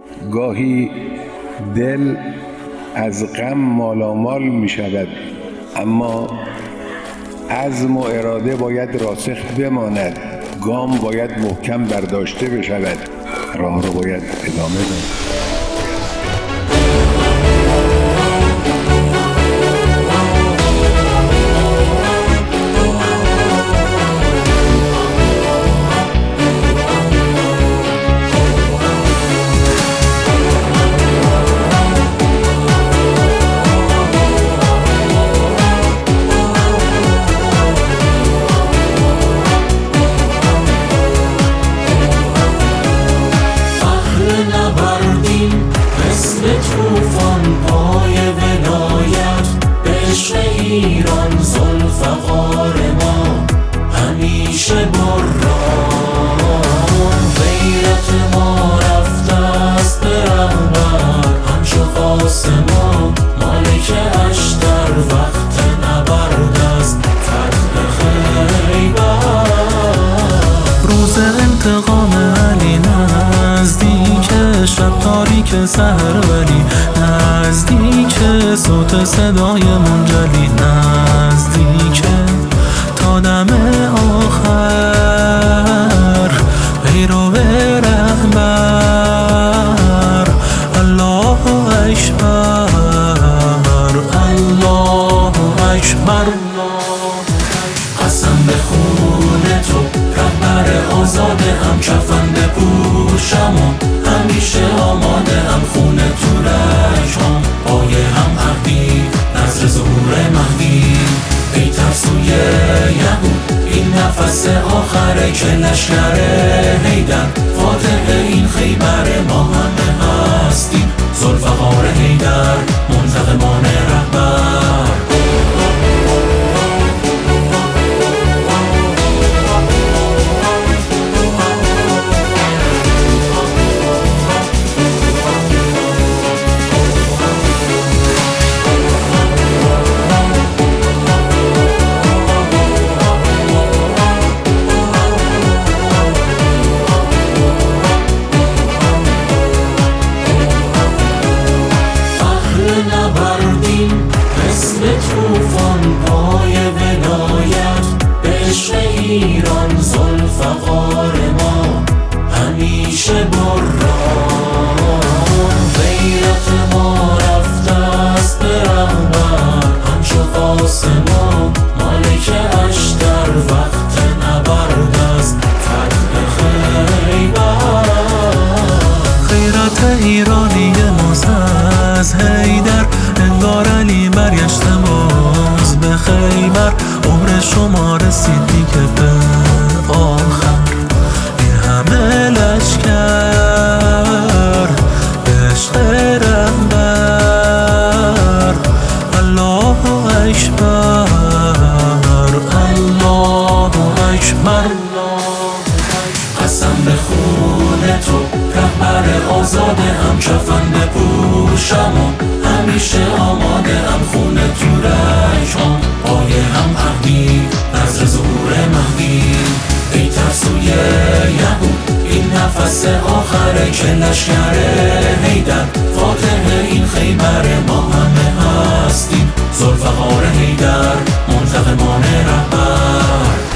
گاهی دل از غم مالامال می شود، اما عزم و اراده باید راسخ بماند، گام باید محکم برداشته بشود، راه رو باید ادامه داد. توفان پای ولایت به عشق ایران ذوالفقار ما همیشه بران. غیرت ما رفته است به رهبر همچو قاسما مالک اشتر وقت نبرد است فتح خیبر. روز انتقام علی نزدیک، شب تاریک سحر ولی نزدیک، صوت صدای منجلی نزدیک، تا دم آخر پیرو رهبر. الله اکبر، الله اکبر. قسم به خون تو رهبر آزاده هم کفن بپوشم و همیشه آماده هم خون تو رکام پای هم عهدی نظر ظهور مهدی. ای ترسوی یهود این نفس آخره که لشکر حیدر فاتح این خیبر ما همه هستیم ذوالفقار حیدر منتقمان رهبر. توفان پای ولایت به عشق ایران ذوالفقار ما همیشه بران. غیرت ما رفته است به رهبر همچو قاسما مالک اشتر وقت نبرد است فتح خیبر. غیرت ایرانی ماست از حیدر، انگار علی برگشته باز به خیبر. عمر شما رسید دیگه به آخر، این همه لشکر به عشق رهبر. الله اکبر، الله اکبر. قسم به خون تو رهبر آزاده هم کفن بپوشم و همیشه آماده هم خون تو رکام پای هم عهدی نظر ظهور مهدی. ای ترسوی یهود این نفس آخره که لشکر حیدر فاتح این خیبر ما همه هستیم ذوالفقار حیدر منتقمان رهبر.